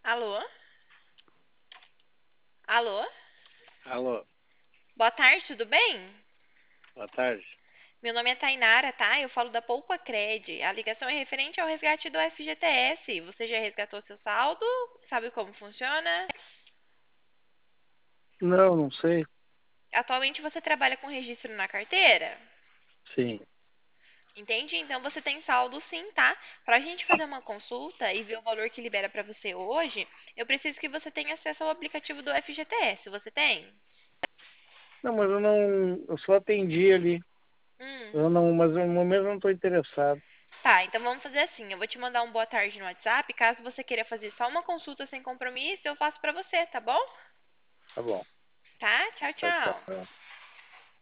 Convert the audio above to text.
Alô? Alô? Alô, Boa tarde, tudo bem? boa tarde. Meu nome é Tainara, tá? Eu falo da Poupacred. A ligação é referente ao resgate do FGTS. Você já resgatou seu saldo? Sabe como funciona? Não, não sei. Atualmente você trabalha com registro na carteira? Sim, Entende? Então você tem saldo sim, tá? Pra gente fazer uma consulta e ver o valor que libera pra você hoje, eu preciso que você tenha acesso ao aplicativo do FGTS. Você tem? não, mas eu não, eu só atendi ali. Hum. Eu não, mas eu, no momento eu não estou interessado. Tá, então vamos fazer assim. Eu vou te mandar um boa tarde no WhatsApp. Caso você queira fazer só uma consulta sem compromisso, eu faço pra você, tá bom? Tá bom, Tá? Tchau, tchau, tchau. tchau.